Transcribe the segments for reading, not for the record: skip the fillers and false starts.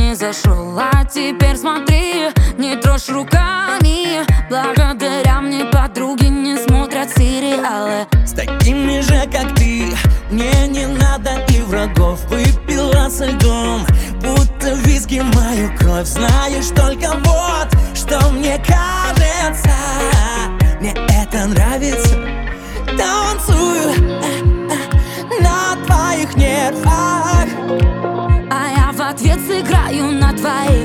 не зашел, а теперь смотри, не трожь руками. Благодаря мне подруги не смотрят сериалы. С такими же, как ты, мне не надо и врагов. Выпила со льдом, будто виски мою кровь. Знаешь, только вот, что мне кажется, мне это нравится. Танцую на твоих нервах, а я в ответ сыграю на твоих.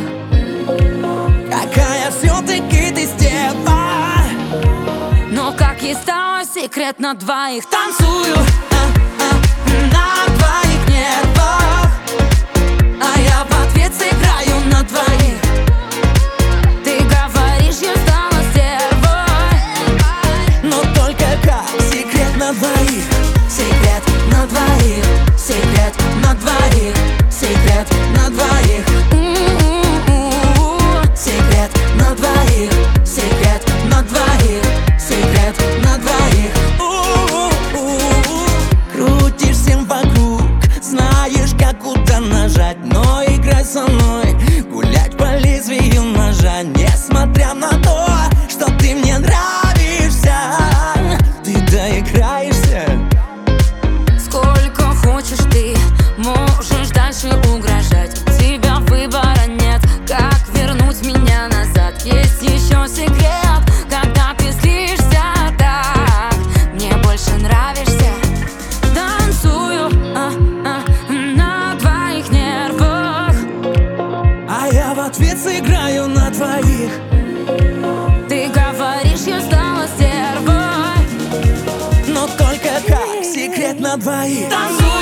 какая все-таки ты стерва. Но как и стало секрет на двоих. Танцую на твоих нервах, а я в ответ сыграю на двоих. Ты говоришь, я стала стервой, но только как секрет на двоих. секрет на двоих, секрет на двоих, секрет на двоих. Секрет на двоих, секрет на двоих, секрет на двоих. Крутишь всем вокруг, знаешь, как куда нажать. Но играй со мной, гулять по лезвию ножа. Несмотря на то, что ты мне нравишься, ты доиграешься. Сколько хочешь ты, можешь дальше угрожать. У тебя выбора нет, как вернуть меня назад. Есть еще секрет, когда ты злишься так, мне больше нравишься. Танцую на твоих нервах, А я в ответ сыграю на твоих. ты говоришь, я стала стервой, Но только как секрет на двоих. танцую